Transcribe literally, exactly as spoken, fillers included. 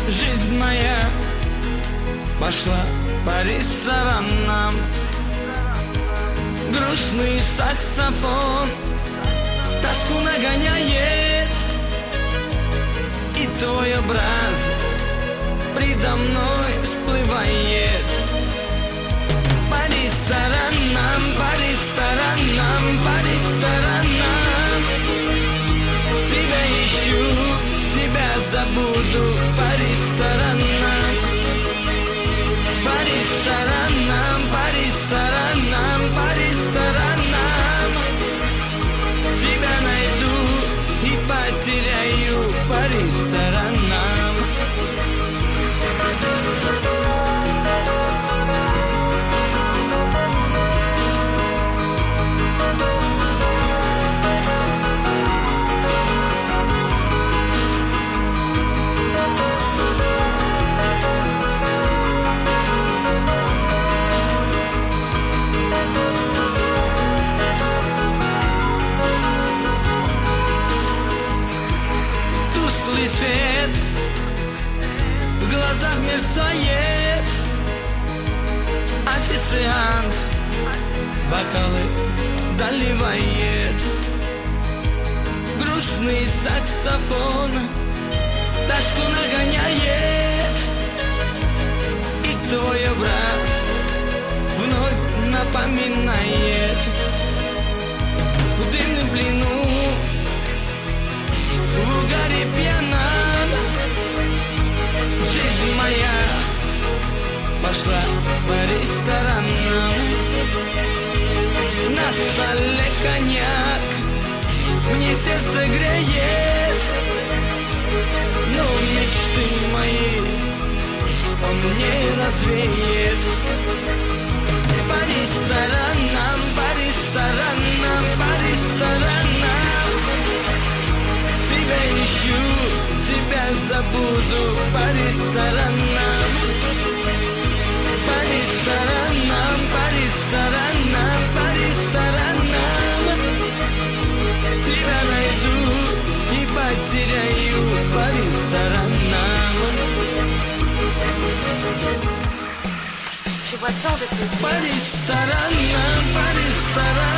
Жизнь моя пошла по ресторанам. Грустный саксофон тоску нагоняет, и твой образ предо мной всплывает. По ресторанам, по ресторанам, по ресторанам тебя ищу, тебя забуду. По ресторанам, по ресторанам, по ресторанам, по ресторанам тебя найду и потеряю. По ресторанам. Тусклый свет в глазах мерцает. Официант бокалы доливает. Грустный саксофон тоску нагоняет, и твой образ вновь напоминает. В дымном плену, в угаре пьяном жизнь моя пошла по ресторанам. На столе коньяк мне сердце греет, но мечты мои он не развеет. По ресторанам, по ресторанам, по ресторанам тебя ищу, тебя забуду. По ресторанам, по ресторанам, по ресторанам, по ресторанам тебя найду и потеряю. По ресторанам. Je vois tant de plaisir. По ресторанам, по ресторанам.